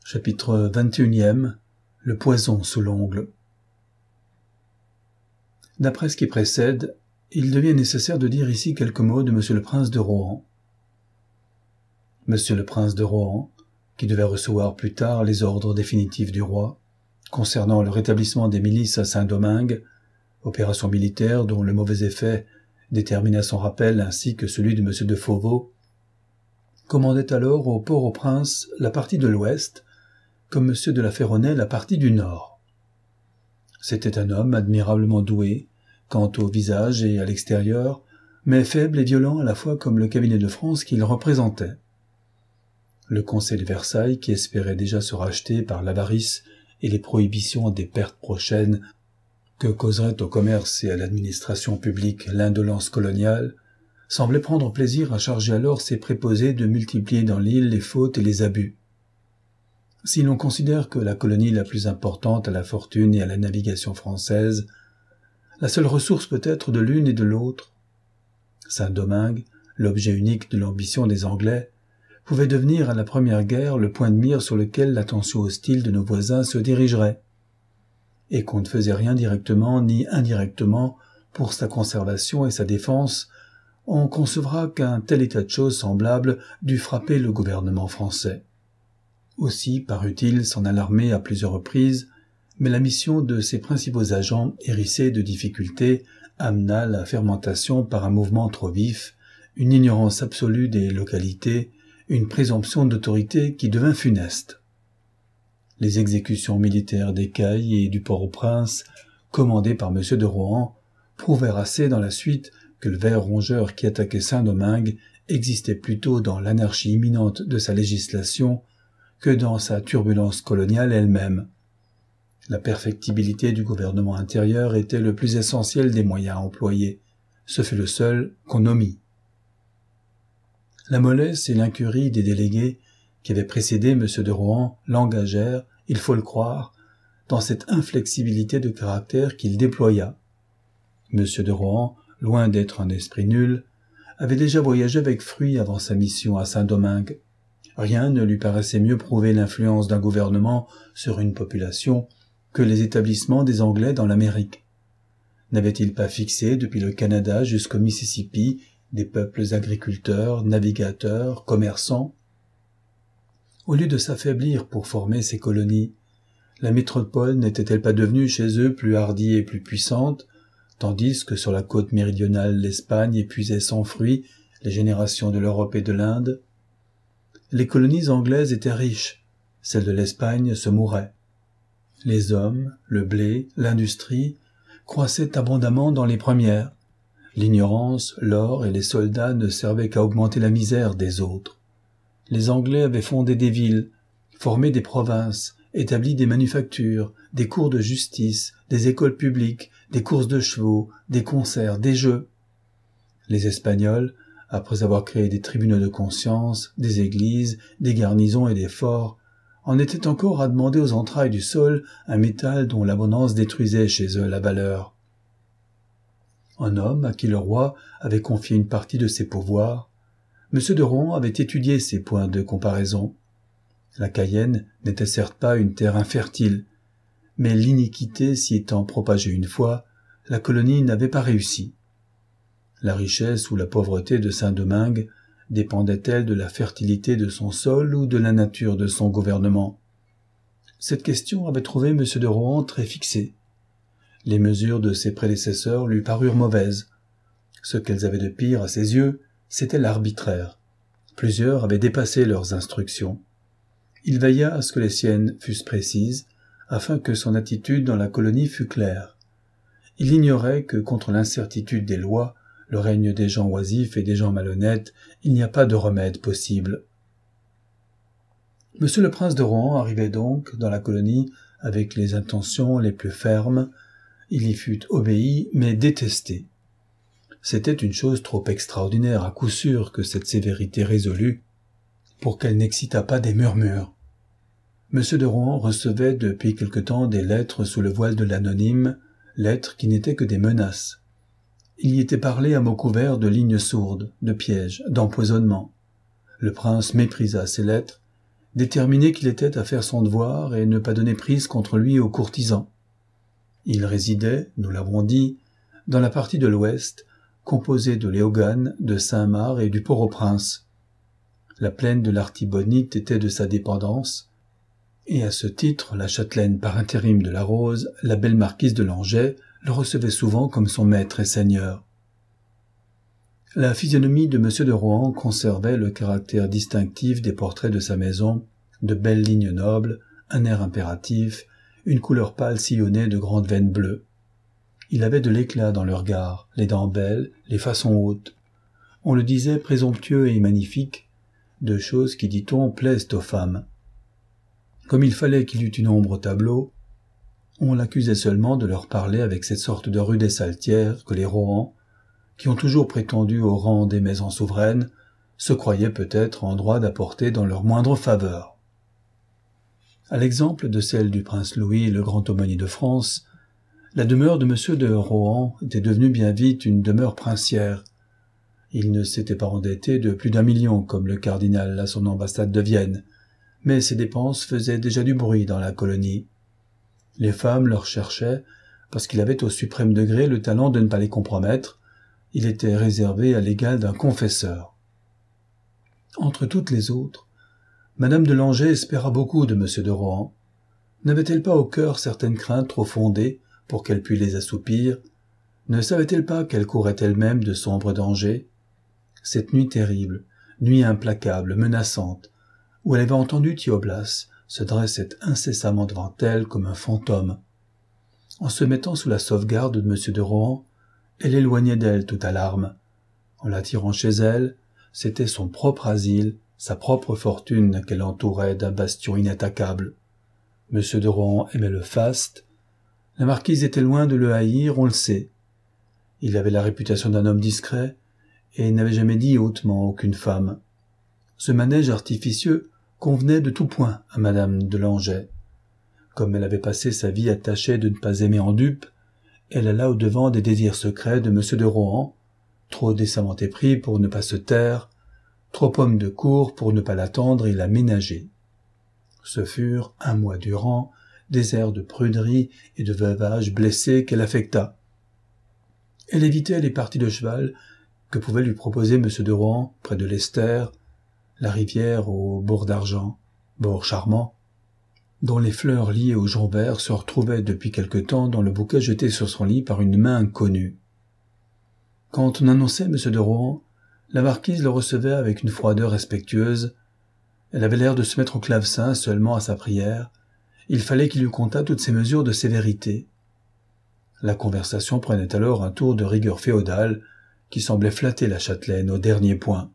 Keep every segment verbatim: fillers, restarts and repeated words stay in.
Chapitre vingt et unième. Le poison sous l'ongle. D'après ce qui précède, il devient nécessaire de dire ici quelques mots de Monsieur le Prince de Rohan. Monsieur le Prince de Rohan, qui devait recevoir plus tard les ordres définitifs du roi, concernant le rétablissement des milices à Saint-Domingue, opération militaire dont le mauvais effet détermina son rappel ainsi que celui de Monsieur de Fauveau, commandait alors au Port-au-Prince la partie de l'ouest, comme Monsieur de la Ferronnays la partie du nord. C'était un homme admirablement doué, quant au visage et à l'extérieur, mais faible et violent à la fois comme le cabinet de France qu'il représentait. Le Conseil de Versailles, qui espérait déjà se racheter par l'avarice et les prohibitions des pertes prochaines que causerait au commerce et à l'administration publique l'indolence coloniale, semblait prendre plaisir à charger alors ses préposés de multiplier dans l'île les fautes et les abus. Si l'on considère que la colonie la plus importante à la fortune et à la navigation française, la seule ressource peut être de l'une et de l'autre, Saint-Domingue, l'objet unique de l'ambition des Anglais, pouvait devenir à la première guerre le point de mire sur lequel l'attention hostile de nos voisins se dirigerait, et qu'on ne faisait rien directement ni indirectement pour sa conservation et sa défense, on concevra qu'un tel état de choses semblable dût frapper le gouvernement français. Aussi parut-il s'en alarmer à plusieurs reprises, mais la mission de ses principaux agents, hérissés de difficultés, amena la fermentation par un mouvement trop vif, une ignorance absolue des localités, une présomption d'autorité qui devint funeste. Les exécutions militaires d'Écailles et du Port-au-Prince, commandées par Monsieur de Rohan, prouvèrent assez dans la suite que le ver rongeur qui attaquait Saint-Domingue existait plutôt dans l'anarchie imminente de sa législation que dans sa turbulence coloniale elle-même. La perfectibilité du gouvernement intérieur était le plus essentiel des moyens employés. Ce fut le seul qu'on omit. La mollesse et l'incurie des délégués qui avaient précédé M. de Rohan l'engagèrent, il faut le croire, dans cette inflexibilité de caractère qu'il déploya. M. de Rohan, loin d'être un esprit nul, avait déjà voyagé avec fruit avant sa mission à Saint-Domingue. Rien ne lui paraissait mieux prouver l'influence d'un gouvernement sur une population que les établissements des Anglais dans l'Amérique. N'avait-il pas fixé depuis le Canada jusqu'au Mississippi des peuples agriculteurs, navigateurs, commerçants? Au lieu de s'affaiblir pour former ces colonies, la métropole n'était-elle pas devenue chez eux plus hardie et plus puissante, tandis que sur la côte méridionale l'Espagne épuisait sans fruit les générations de l'Europe et de l'Inde? Les colonies anglaises étaient riches, celles de l'Espagne se mouraient. Les hommes, le blé, l'industrie croissaient abondamment dans les premières. L'ignorance, l'or et les soldats ne servaient qu'à augmenter la misère des autres. Les Anglais avaient fondé des villes, formé des provinces, établi des manufactures, des cours de justice, des écoles publiques, des courses de chevaux, des concerts, des jeux. Les Espagnols, après avoir créé des tribunaux de conscience, des églises, des garnisons et des forts, en étaient encore à demander aux entrailles du sol un métal dont l'abondance détruisait chez eux la valeur. Un homme à qui le roi avait confié une partie de ses pouvoirs, M. de Rohan avait étudié ces points de comparaison. La Cayenne n'était certes pas une terre infertile, mais l'iniquité s'y étant propagée une fois, la colonie n'avait pas réussi. La richesse ou la pauvreté de Saint-Domingue dépendait-elle de la fertilité de son sol ou de la nature de son gouvernement? Cette question avait trouvé M. de Rohan très fixé. Les mesures de ses prédécesseurs lui parurent mauvaises. Ce qu'elles avaient de pire à ses yeux, c'était l'arbitraire. Plusieurs avaient dépassé leurs instructions. Il veilla à ce que les siennes fussent précises, afin que son attitude dans la colonie fût claire. Il ignorait que contre l'incertitude des lois, le règne des gens oisifs et des gens malhonnêtes, il n'y a pas de remède possible. Monsieur le prince de Rohan arrivait donc dans la colonie avec les intentions les plus fermes. Il y fut obéi, mais détesté. C'était une chose trop extraordinaire à coup sûr que cette sévérité résolue, pour qu'elle n'excitât pas des murmures. Monsieur de Rohan recevait depuis quelque temps des lettres sous le voile de l'anonyme, lettres qui n'étaient que des menaces. Il y était parlé à mots couverts de lignes sourdes, de pièges, d'empoisonnements. Le prince méprisa ces lettres, déterminé qu'il était à faire son devoir et ne pas donner prise contre lui aux courtisans. Il résidait, nous l'avons dit, dans la partie de l'ouest, composée de Léogane, de Saint-Marc et du Port-au-Prince. La plaine de l'Artibonite était de sa dépendance, et à ce titre, la châtelaine par intérim de la Rose, la belle marquise de Langeais, le recevait souvent comme son maître et seigneur. La physionomie de M. de Rohan conservait le caractère distinctif des portraits de sa maison, de belles lignes nobles, un air impératif, une couleur pâle sillonnée de grandes veines bleues. Il avait de l'éclat dans le regard, les dents belles, les façons hautes. On le disait présomptueux et magnifique, deux choses qui, dit-on, plaisent aux femmes. Comme il fallait qu'il eût une ombre au tableau, on l'accusait seulement de leur parler avec cette sorte de rudesse altière que les Rohan, qui ont toujours prétendu au rang des maisons souveraines, se croyaient peut-être en droit d'apporter dans leur moindre faveur. À l'exemple de celle du prince Louis, le grand aumônier de France, la demeure de M. de Rohan était devenue bien vite une demeure princière. Il ne s'était pas endetté de plus d'un million comme le cardinal à son ambassade de Vienne, mais ses dépenses faisaient déjà du bruit dans la colonie. Les femmes le recherchaient parce qu'il avait au suprême degré le talent de ne pas les compromettre. Il était réservé à l'égal d'un confesseur. Entre toutes les autres, Madame de Langeais espéra beaucoup de M. de Rohan. N'avait-elle pas au cœur certaines craintes trop fondées pour qu'elle pût les assoupir? Ne savait-elle pas qu'elle courait elle-même de sombres dangers? Cette nuit terrible, nuit implacable, menaçante, où elle avait entendu Thioblas, se dressait incessamment devant elle comme un fantôme. En se mettant sous la sauvegarde de M. de Rohan, elle éloignait d'elle toute alarme. En l'attirant chez elle, c'était son propre asile, sa propre fortune qu'elle entourait d'un bastion inattaquable. M. de Rohan aimait le faste. La marquise était loin de le haïr, on le sait. Il avait la réputation d'un homme discret et n'avait jamais dit hautement aucune femme. Ce manège artificieux convenait de tout point à Madame de Langeais. Comme elle avait passé sa vie à tâcher de ne pas aimer en dupe, elle alla au-devant des désirs secrets de M. de Rohan, trop décemment épris pour ne pas se taire, trop homme de cour pour ne pas l'attendre et la ménager. Ce furent, un mois durant, des airs de pruderie et de veuvage blessé qu'elle affecta. Elle évitait les parties de cheval que pouvait lui proposer M. de Rohan près de l'Esther, la rivière au bord d'argent, bord charmant, dont les fleurs liées au jonc vert se retrouvaient depuis quelque temps dans le bouquet jeté sur son lit par une main inconnue. Quand on annonçait M. de Rohan, la marquise le recevait avec une froideur respectueuse. Elle avait l'air de se mettre au clavecin seulement à sa prière. Il fallait qu'il lui contât toutes ses mesures de sévérité. La conversation prenait alors un tour de rigueur féodale qui semblait flatter la châtelaine au dernier point.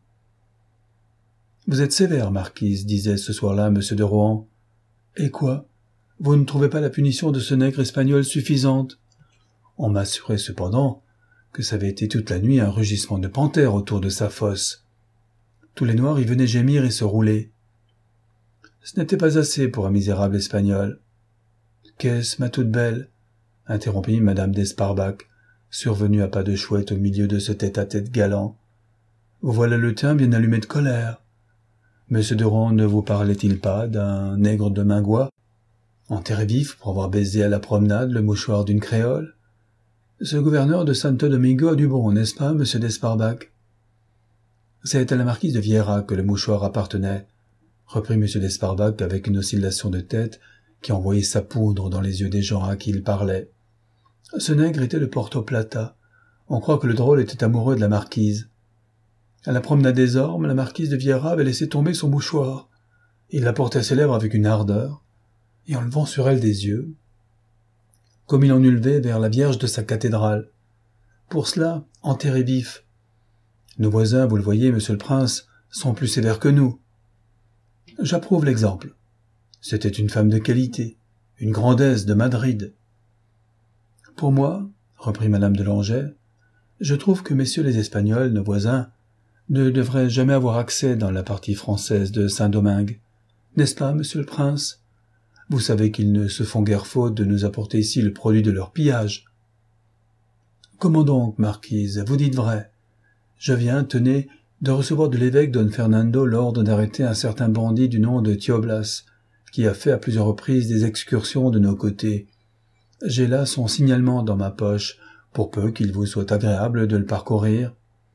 « Vous êtes sévère, marquise, disait ce soir-là M. de Rohan. Et quoi? Vous ne trouvez pas la punition de ce nègre espagnol suffisante? On m'assurait cependant que ça avait été toute la nuit un rugissement de panthère autour de sa fosse. Tous les noirs y venaient gémir et se rouler. Ce n'était pas assez pour un misérable espagnol. Qu'est-ce, ma toute belle? Interrompit madame d'Esparbac, survenue à pas de chouette au milieu de ce tête-à-tête galant. Vous voilà le teint bien allumé de colère. Monsieur de Rohan ne vous parlait-il pas d'un nègre de Mingois, enterré vif pour avoir baisé à la promenade le mouchoir d'une créole? Ce gouverneur de Santo Domingo a du bon, n'est-ce pas, monsieur d'Esparbac? C'est à la marquise de Viera que le mouchoir appartenait, reprit monsieur d'Esparbac avec une oscillation de tête qui envoyait sa poudre dans les yeux des gens à qui il parlait. Ce nègre était de Porto Plata. On croit que le drôle était amoureux de la marquise. À la promenade des Ormes, la marquise de Viera avait laissé tomber son mouchoir. Il la portait à ses lèvres avec une ardeur, et en levant sur elle des yeux, comme il en eût levé vers la Vierge de sa cathédrale. Pour cela, enterré vif. Nos voisins, vous le voyez, monsieur le prince, sont plus sévères que nous. J'approuve l'exemple. C'était une femme de qualité, une grandesse de Madrid. Pour moi, reprit madame de Langeais, je trouve que messieurs les Espagnols, nos voisins, ne devraient jamais avoir accès dans la partie française de Saint-Domingue. N'est-ce pas, monsieur le prince? Vous savez qu'ils ne se font guère faute de nous apporter ici le produit de leur pillage. Comment donc, marquise, vous dites vrai? Je viens, tenez, de recevoir de l'évêque Don Fernando l'ordre d'arrêter un certain bandit du nom de Thioblas, qui a fait à plusieurs reprises des excursions de nos côtés. J'ai là son signalement dans ma poche, pour peu qu'il vous soit agréable de le parcourir. »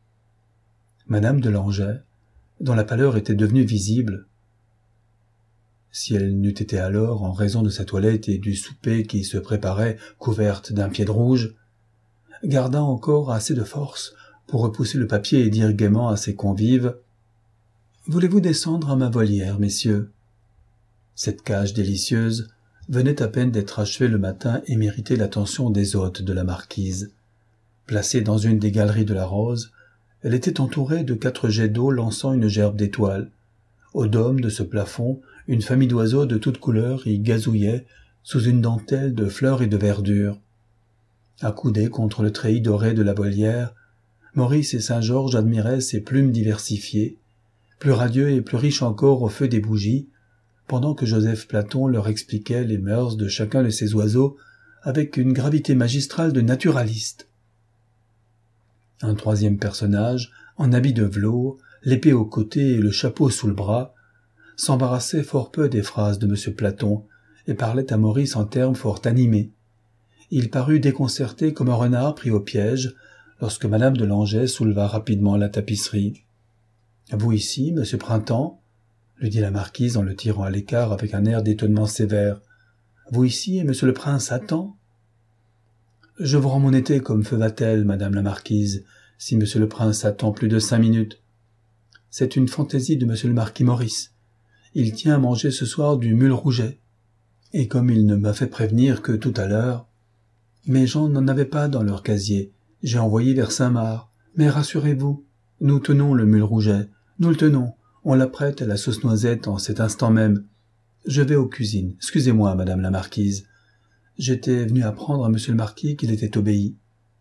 Madame de Langeais, dont la pâleur était devenue visible, si elle n'eût été alors, en raison de sa toilette et du souper qui se préparait, couverte d'un pied de rouge, garda encore assez de force pour repousser le papier et dire gaiement à ses convives « Voulez-vous descendre à ma volière, messieurs ?» Cette cage délicieuse venait à peine d'être achevée le matin et méritait l'attention des hôtes de la marquise. Placée dans une des galeries de la Rose, elle était entourée de quatre jets d'eau lançant une gerbe d'étoiles. Au dôme de ce plafond, une famille d'oiseaux de toutes couleurs y gazouillaient sous une dentelle de fleurs et de verdure. Accoudés contre le treillis doré de la volière, Maurice et Saint-Georges admiraient ces plumes diversifiées, plus radieux et plus riches encore au feu des bougies, pendant que Joseph Platon leur expliquait les mœurs de chacun de ces oiseaux avec une gravité magistrale de naturaliste. Un troisième personnage, en habit de velours, l'épée au côté et le chapeau sous le bras, s'embarrassait fort peu des phrases de M. Platon et parlait à Maurice en termes fort animés. Il parut déconcerté comme un renard pris au piège lorsque Madame de Langeais souleva rapidement la tapisserie. « Vous ici, Monsieur Printemps ?» lui dit la marquise en le tirant à l'écart avec un air d'étonnement sévère. « Vous ici et Monsieur le Prince attend ?»« Je vous rends mon été comme feu Vatel, Madame la marquise, si Monsieur le Prince attend plus de cinq minutes. C'est une fantaisie de Monsieur le Marquis Maurice. Il tient à manger ce soir du mule rouget. Et comme il ne m'a fait prévenir que tout à l'heure, mes gens n'en avaient pas dans leur casier. J'ai envoyé vers Saint-Marc. Mais rassurez-vous, nous tenons le mule rouget. Nous le tenons. On l'apprête à la sauce noisette en cet instant même. Je vais aux cuisines. Excusez-moi, Madame la marquise. J'étais venu apprendre à Monsieur le Marquis qu'il était obéi. »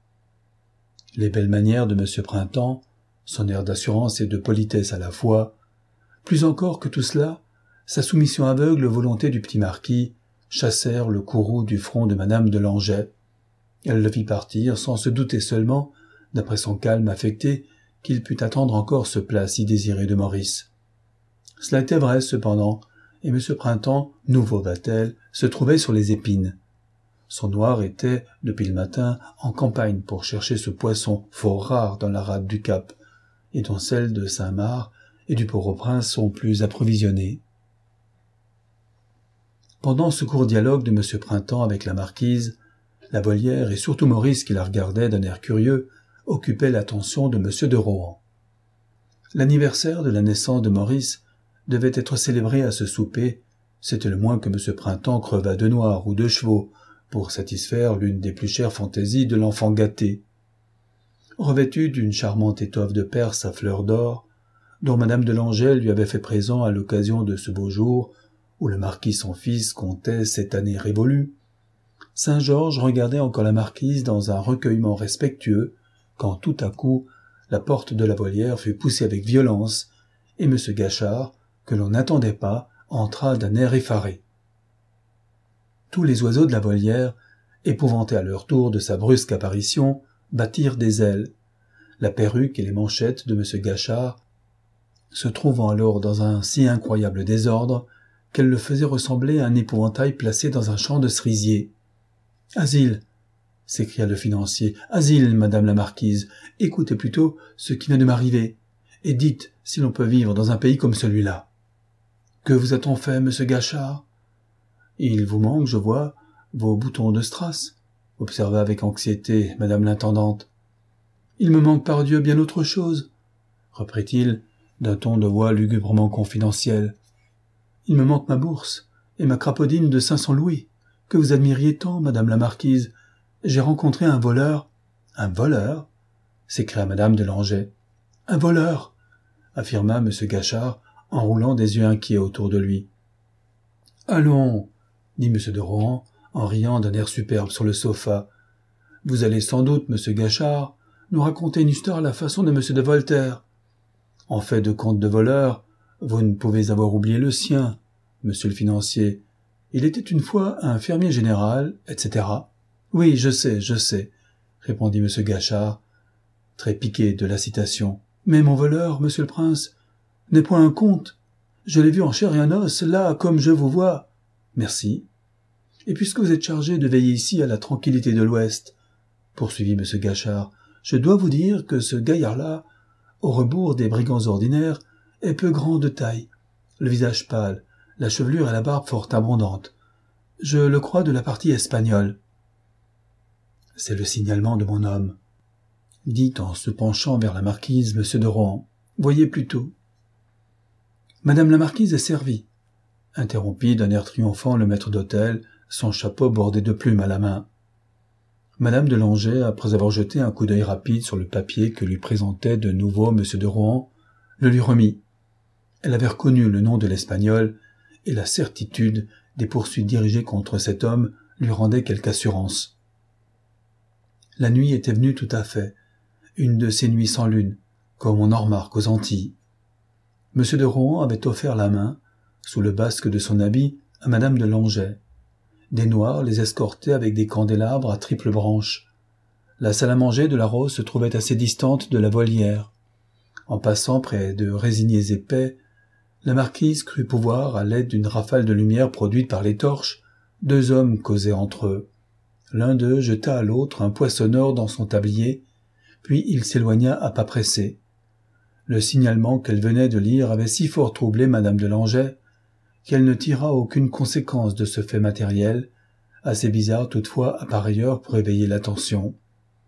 Les belles manières de Monsieur Printemps, son air d'assurance et de politesse à la fois, plus encore que tout cela, sa soumission aveugle aux volontés du petit marquis, chassèrent le courroux du front de Madame de Langeais. Elle le vit partir sans se douter seulement, d'après son calme affecté, qu'il pût attendre encore ce plat si désiré de Maurice. Cela était vrai cependant, et M. Printemps, nouveau Vatel, se trouvait sur les épines. Son noir était, depuis le matin, en campagne pour chercher ce poisson fort rare dans la rade du Cap, et dont celles de Saint-Marc et du Port-au-Prince sont plus approvisionnées. Pendant ce court dialogue de M. Printemps avec la marquise, la volière, et surtout Maurice qui la regardait d'un air curieux, occupait l'attention de M. de Rohan. L'anniversaire de la naissance de Maurice devait être célébré à ce souper, c'était le moins que M. Printemps crevât de noir ou de chevaux, pour satisfaire l'une des plus chères fantaisies de l'enfant gâté. Revêtu d'une charmante étoffe de Perse à fleurs d'or, dont Madame de Langeais lui avait fait présent à l'occasion de ce beau jour, où le marquis son fils comptait cette année révolue, Saint-Georges regardait encore la marquise dans un recueillement respectueux, quand tout à coup la porte de la volière fut poussée avec violence, et M. Gachard, que l'on n'attendait pas, entra d'un air effaré. Tous les oiseaux de la volière, épouvantés à leur tour de sa brusque apparition, battirent des ailes. La perruque et les manchettes de M. Gachard, se trouvant alors dans un si incroyable désordre, qu'elle le faisait ressembler à un épouvantail placé dans un champ de cerisier. « Asile !» s'écria le financier. « Asile, madame la marquise, écoutez plutôt ce qui vient de m'arriver, et dites si l'on peut vivre dans un pays comme celui-là. »« Que vous a-t-on fait, monsieur Gachard ?»« Il vous manque, je vois, vos boutons de strass, » observa avec anxiété madame l'intendante. « Il me manque par Dieu bien autre chose, » reprit-il d'un ton de voix lugubrement confidentiel. « Il me manque ma bourse et ma crapaudine de cinq cents louis, que vous admiriez tant, madame la marquise. J'ai rencontré un voleur. »« Un voleur ?» s'écria madame de Langeais. « Un voleur !» affirma M. Gachard, en roulant des yeux inquiets autour de lui. « Allons !» dit M. de Rohan, en riant d'un air superbe sur le sofa. « Vous allez sans doute, M. Gachard, nous raconter une histoire à la façon de M. de Voltaire. En fait de conte de voleur, vous ne pouvez avoir oublié le sien, monsieur le financier. Il était une fois un fermier général, et cetera. Oui, je sais, je sais, répondit M. Gachard, très piqué de la citation. Mais mon voleur, monsieur le prince, n'est point un conte. Je l'ai vu en chair et en os, là, comme je vous vois. Merci. Et puisque vous êtes chargé de veiller ici à la tranquillité de l'Ouest, poursuivit M. Gachard, je dois vous dire que ce gaillard-là, au rebours des brigands ordinaires, est peu grand de taille, le visage pâle, la chevelure et la barbe fort abondante. Je le crois de la partie espagnole. C'est le signalement de mon homme, dit en se penchant vers la marquise M. de Rohan. Voyez plutôt. Madame la marquise est servie, interrompit d'un air triomphant le maître d'hôtel, son chapeau bordé de plumes à la main. Madame de Langeais, après avoir jeté un coup d'œil rapide sur le papier que lui présentait de nouveau M. de Rohan, le lui remit. Elle avait reconnu le nom de l'Espagnol, et la certitude des poursuites dirigées contre cet homme lui rendait quelque assurance. La nuit était venue tout à fait, une de ces nuits sans lune, comme on en remarque aux Antilles. M. de Rohan avait offert la main, sous le basque de son habit, à Madame de Langeais. Des Noirs les escortaient avec des candélabres à triple branche. La salle à manger de la Rose se trouvait assez distante de la volière. En passant près de résiniers épais, la marquise crut pouvoir, à l'aide d'une rafale de lumière produite par les torches, deux hommes causer entre eux. L'un d'eux jeta à l'autre un poissonneur dans son tablier, puis il s'éloigna à pas pressés. Le signalement qu'elle venait de lire avait si fort troublé Madame de Langeais qu'elle ne tira aucune conséquence de ce fait matériel, assez bizarre toutefois à pareille heure pour éveiller l'attention.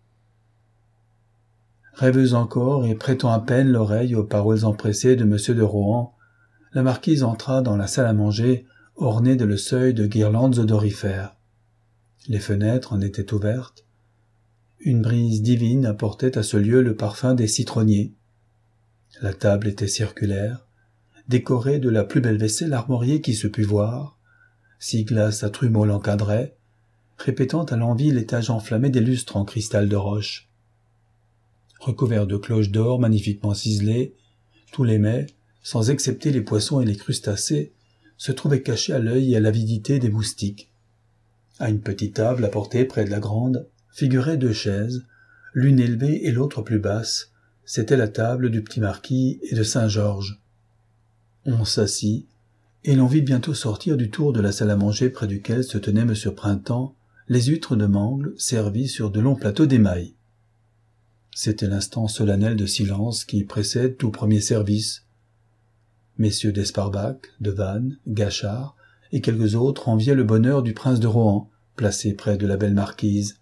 Rêveuse encore et prêtant à peine l'oreille aux paroles empressées de M. de Rohan, la marquise entra dans la salle à manger ornée de le seuil de guirlandes odorifères. Les fenêtres en étaient ouvertes. Une brise divine apportait à ce lieu le parfum des citronniers. La table était circulaire, décorée de la plus belle vaisselle armoriée qui se pût voir. Six glaces à trumeau l'encadraient, répétant à l'envi l'étage enflammé des lustres en cristal de roche. Recouverts de cloches d'or magnifiquement ciselées, tous les mets, sans excepter les poissons et les crustacés, se trouvaient cachés à l'œil et à l'avidité des moustiques. À une petite table apportée près de la grande, figuraient deux chaises, l'une élevée et l'autre plus basse. C'était la table du petit marquis et de Saint-Georges. On s'assit, et l'on vit bientôt sortir du tour de la salle à manger près duquel se tenait M. Printemps, les huîtres de Mangles servies sur de longs plateaux d'émail. C'était l'instant solennel de silence qui précède tout premier service. Messieurs d'Esparbach, de Vannes, Gachard et quelques autres enviaient le bonheur du prince de Rohan, placé près de la belle marquise.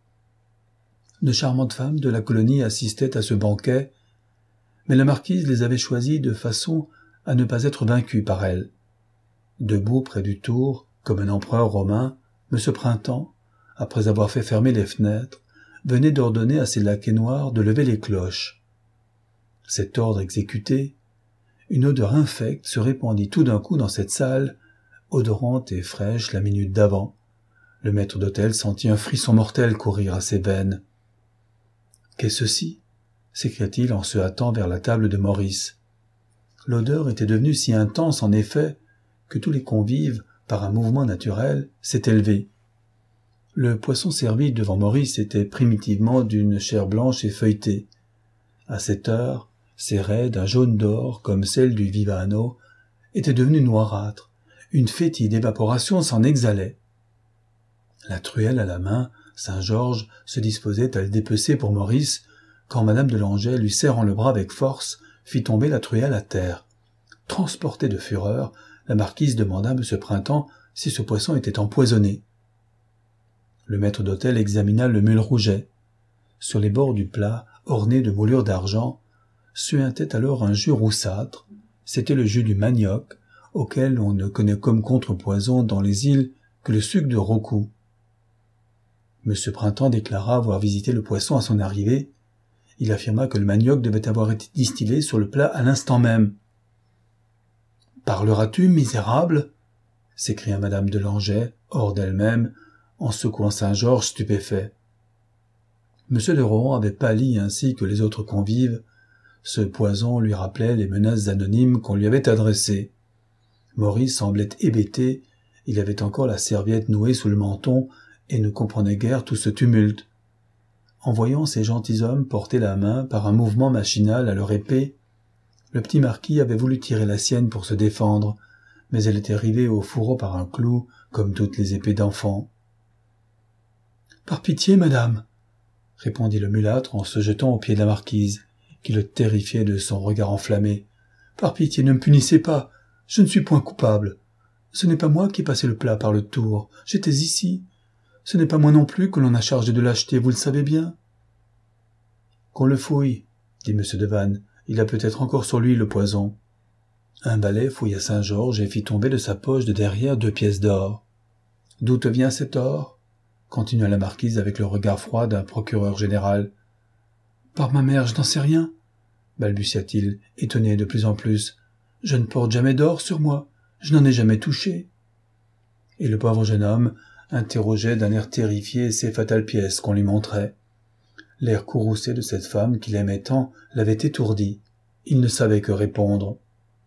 De charmantes femmes de la colonie assistaient à ce banquet, mais la marquise les avait choisies de façon à ne pas être vaincue par elle. Debout près du tour, comme un empereur romain, M. Printemps, après avoir fait fermer les fenêtres, venait d'ordonner à ses laquais noirs de lever les cloches. Cet ordre exécuté, une odeur infecte se répandit tout d'un coup dans cette salle, odorante et fraîche la minute d'avant. Le maître d'hôtel sentit un frisson mortel courir à ses veines. « Qu'est ceci » s'écria-t-il en se hâtant vers la table de Maurice. L'odeur était devenue si intense, en effet, que tous les convives, par un mouvement naturel, s'étaient levés. Le poisson servi devant Maurice était primitivement d'une chair blanche et feuilletée. À cette heure, ses raies d'un jaune d'or, comme celles du vivano, étaient devenues noirâtres. Une fétide évaporation s'en exhalait. La truelle à la main, Saint-Georges se disposait à le dépecer pour Maurice, quand Madame de Langeais, lui serrant le bras avec force, fit tomber la truelle à terre. Transportée de fureur, la marquise demanda à M. Printemps si ce poisson était empoisonné. Le maître d'hôtel examina le meule rouget. Sur les bords du plat, orné de moulures d'argent, suintait alors un jus roussâtre. C'était le jus du manioc, auquel on ne connaît comme contrepoison dans les îles que le suc de rocou. M. Printemps déclara avoir visité le poisson à son arrivée. Il affirma que le manioc devait avoir été distillé sur le plat à l'instant même. « Parleras-tu, misérable » s'écria Madame de Langeais, hors d'elle-même, en secouant Saint-Georges stupéfait. M. de Rohan avait pâli ainsi que les autres convives. Ce poison lui rappelait les menaces anonymes qu'on lui avait adressées. Maurice semblait hébété, il avait encore la serviette nouée sous le menton et ne comprenait guère tout ce tumulte. En voyant ces gentilshommes porter la main par un mouvement machinal à leur épée, le petit marquis avait voulu tirer la sienne pour se défendre, mais elle était rivée au fourreau par un clou, comme toutes les épées d'enfant. « Par pitié, madame !» répondit le mulâtre en se jetant aux pieds de la marquise, qui le terrifiait de son regard enflammé. « Par pitié, ne me punissez pas, je ne suis point coupable. Ce n'est pas moi qui ai passé le plat par le tour, j'étais ici. Ce n'est pas moi non plus que l'on a chargé de l'acheter, vous le savez bien. »« Qu'on le fouille, » dit M. Devanne, « il a peut-être encore sur lui le poison. » Un valet fouilla Saint-Georges et fit tomber de sa poche de derrière deux pièces d'or. « D'où te vient cet or ?» continua la marquise avec le regard froid d'un procureur général. « Par ma mère, je n'en sais rien, » balbutia-t-il, étonné de plus en plus. « Je ne porte jamais d'or sur moi, je n'en ai jamais touché. » Et le pauvre jeune homme interrogeait d'un air terrifié ces fatales pièces qu'on lui montrait. L'air courroucé de cette femme qu'il aimait tant l'avait étourdi. Il ne savait que répondre.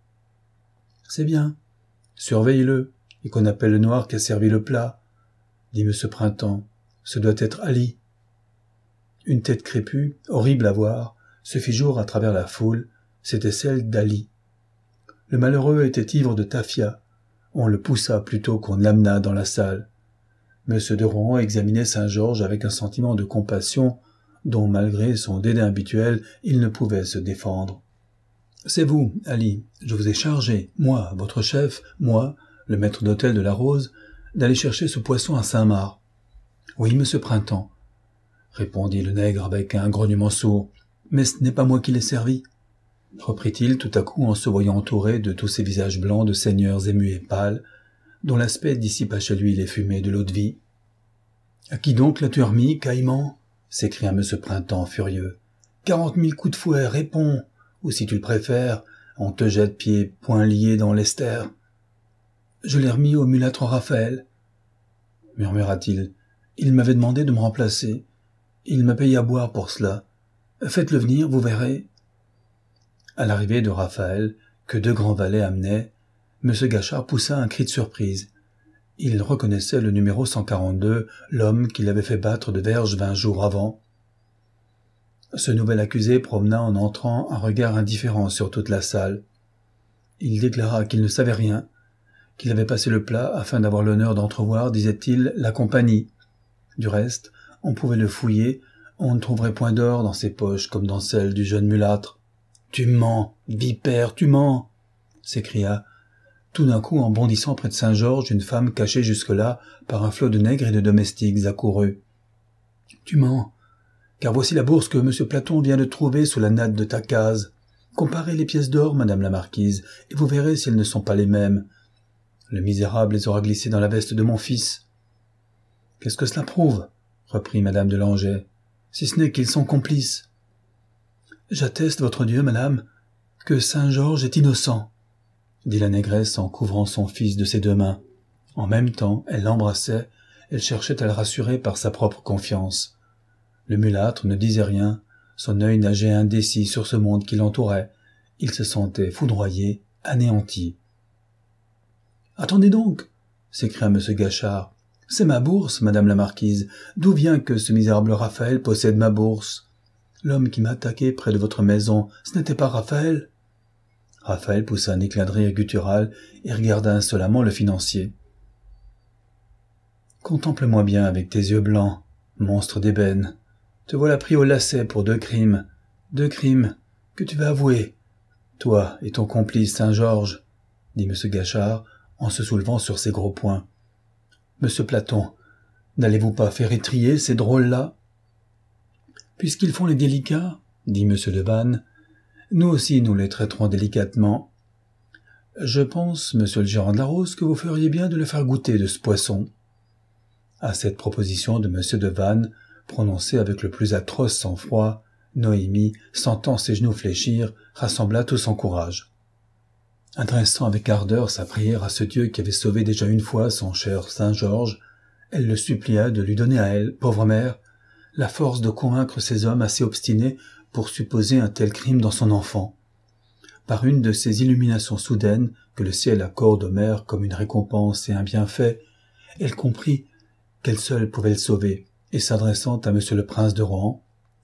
« C'est bien, surveille-le, et qu'on appelle le noir qui a servi le plat, » dit M. Printemps. « Ce doit être Ali. » Une tête crépue, horrible à voir, se fit jour à travers la foule, c'était celle d'Ali. Le malheureux était ivre de tafia. On le poussa plutôt qu'on ne l'amena dans la salle. M. de Rohan examinait Saint-Georges avec un sentiment de compassion dont, malgré son dédain habituel, il ne pouvait se défendre. « C'est vous, Ali, je vous ai chargé, moi, votre chef, moi, le maître d'hôtel de la Rose, d'aller chercher ce poisson à Saint-Marc. »« Oui, monsieur Printemps, » répondit le nègre avec un grognement sourd, « mais ce n'est pas moi qui l'ai servi. » reprit-il tout à coup en se voyant entouré de tous ces visages blancs de seigneurs émus et pâles, dont l'aspect dissipa chez lui les fumées de l'eau-de-vie. « À qui donc l'as-tu remis, caïman ?» s'écria M. Printemps furieux. « Quarante mille coups de fouet, réponds, ou si tu le préfères, on te jette pieds poings liés dans l'Esther. »« Je l'ai remis au mulâtre Raphaël, » murmura-t-il. « Il m'avait demandé de me remplacer. Il m'a payé à boire pour cela. Faites-le venir, vous verrez. » À l'arrivée de Raphaël, que deux grands valets amenaient, M. Gachard poussa un cri de surprise. Il reconnaissait le numéro cent quarante-deux, l'homme qui l'avait fait battre de verge vingt jours avant. Ce nouvel accusé promena en entrant un regard indifférent sur toute la salle. Il déclara qu'il ne savait rien, qu'il avait passé le plat afin d'avoir l'honneur d'entrevoir, disait-il, la compagnie. Du reste, on pouvait le fouiller, on ne trouverait point d'or dans ses poches comme dans celles du jeune mulâtre. « Tu mens, vipère, tu mens !» s'écria, tout d'un coup en bondissant près de Saint-Georges, une femme cachée jusque-là par un flot de nègres et de domestiques accourus. « Tu mens, car voici la bourse que M. Platon vient de trouver sous la natte de ta case. Comparez les pièces d'or, madame la marquise, et vous verrez si elles ne sont pas les mêmes. Le misérable les aura glissées dans la veste de mon fils. »« Qu'est-ce que cela prouve ?» reprit madame de Langeais, « si ce n'est qu'ils sont complices. »« J'atteste, votre Dieu, madame, que Saint-Georges est innocent, » dit la négresse en couvrant son fils de ses deux mains. En même temps, elle l'embrassait, elle cherchait à le rassurer par sa propre confiance. Le mulâtre ne disait rien, son œil nageait indécis sur ce monde qui l'entourait. Il se sentait foudroyé, anéanti. « Attendez donc !» s'écria M. Gachard. « C'est ma bourse, madame la marquise. D'où vient que ce misérable Raphaël possède ma bourse ? L'homme qui m'a attaqué près de votre maison, ce n'était pas Raphaël ?» Raphaël poussa un éclat de rire guttural et regarda insolemment le financier. « Contemple-moi bien avec tes yeux blancs, monstre d'ébène. Te voilà pris au lacet pour deux crimes, deux crimes que tu vas avouer, toi et ton complice Saint-Georges, » dit M. Gachard en se soulevant sur ses gros poings. « Monsieur Platon, n'allez-vous pas faire étrier ces drôles-là ?»« Puisqu'ils font les délicats, » dit M. Devanne, « nous aussi nous les traiterons délicatement. Je pense, monsieur le gérant de la Rose, que vous feriez bien de le faire goûter de ce poisson. » À cette proposition de M. Devanne, prononcée avec le plus atroce sang-froid, Noémie, sentant ses genoux fléchir, rassembla tout son courage. Adressant avec ardeur sa prière à ce Dieu qui avait sauvé déjà une fois son cher Saint-Georges, elle le supplia de lui donner à elle, pauvre mère, la force de convaincre ces hommes assez obstinés pour supposer un tel crime dans son enfant. Par une de ces illuminations soudaines que le ciel accorde aux mères comme une récompense et un bienfait, elle comprit qu'elle seule pouvait le sauver, et s'adressant à monsieur le prince de Rohan,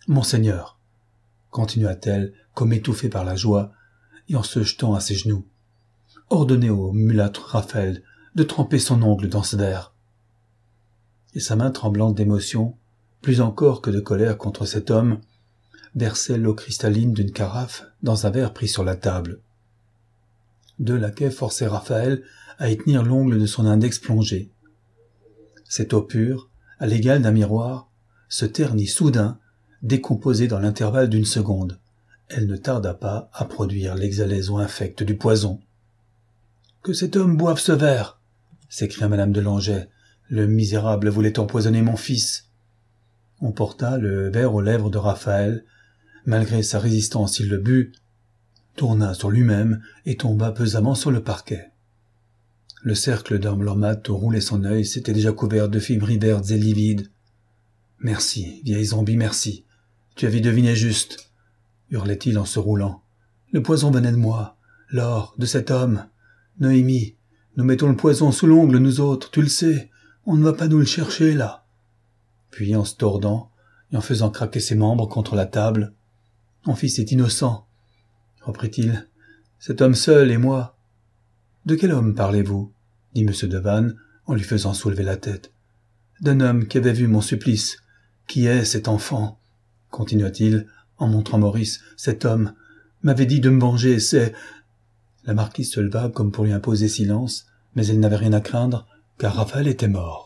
Monseigneur, continua-t-elle, comme étouffée par la joie, et en se jetant à ses genoux, ordonnez au mulâtre Raphaël de tremper son ongle dans ce verre. Et sa main tremblante d'émotion, plus encore que de colère contre cet homme, versait l'eau cristalline d'une carafe dans un verre pris sur la table. Deux laquais forçaient Raphaël à y tenir l'ongle de son index plongé. Cette eau pure, à l'égal d'un miroir, se ternit soudain, décomposée dans l'intervalle d'une seconde. Elle ne tarda pas à produire l'exhalaison infecte du poison. « Que cet homme boive ce verre !» s'écria madame de Langeais. « Le misérable voulait empoisonner mon fils. » On porta le verre aux lèvres de Raphaël. Malgré sa résistance, il le but, tourna sur lui-même et tomba pesamment sur le parquet. Le cercle d'hommes l'hommate où roulait son œil s'était déjà couvert de fibrilles vertes et livides. « Merci, vieille zombie, merci. Tu avais deviné juste, » hurlait-il en se roulant. « Le poison venait de moi, l'or, de cet homme. Noémie, nous mettons le poison sous l'ongle, nous autres, tu le sais. On ne va pas nous le chercher, là. » Puis, en se tordant et en faisant craquer ses membres contre la table, « Mon fils est innocent, » reprit-il. « Cet homme seul et moi. »« De quel homme parlez-vous » dit M. Devanne en lui faisant soulever la tête. « D'un homme qui avait vu mon supplice. Qui est cet enfant ?» continua-t-il en montrant Maurice. « Cet homme m'avait dit de me venger, c'est... » La marquise se leva comme pour lui imposer silence, mais elle n'avait rien à craindre, car Raphaël était mort.